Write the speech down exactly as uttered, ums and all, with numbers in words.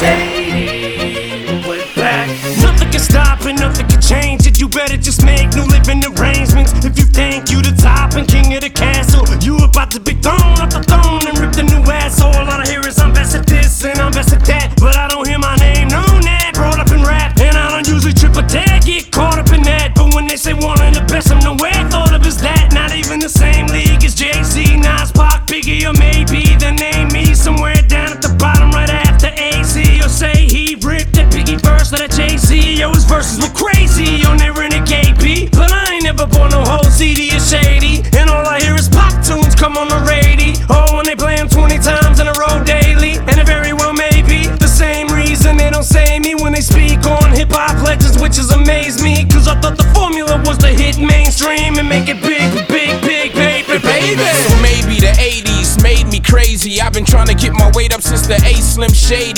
Shady, we're back. Nothing can stop it, nothing can change it. You better just make new living arrangements. If you think you the top and king of the castle, you about to be thrown off the throne and ripped a new asshole. All I hear is I'm best at this and I'm best at that, but I don't hear my name known that. Brought up in rap, and I don't usually trip a tag, get caught up in that. But when they say one of the best, I'm nowhere thought of as that. Not even the same league as Jay-Z, Nas, Pac, Biggie, or maybe they name me somewhere down at the bottom right after A Z. Or say he ripped that Biggie verse of that Jay-Z. Yo, his verses were crazy on that Renegade beat, but I ain't never bought no whole C D of Shady, and all I hear is pop tunes come on the radio. Oh, when they play them twenty times in a row daily, and it very well may be the same reason they don't say me when they speak on hip-hop legends, which has amazed me, cause I thought the formula was to hit mainstream and make it big, big, big, baby, baby. So maybe the eighties made me crazy. I've been trying to get my weight up since the A Slim Shady.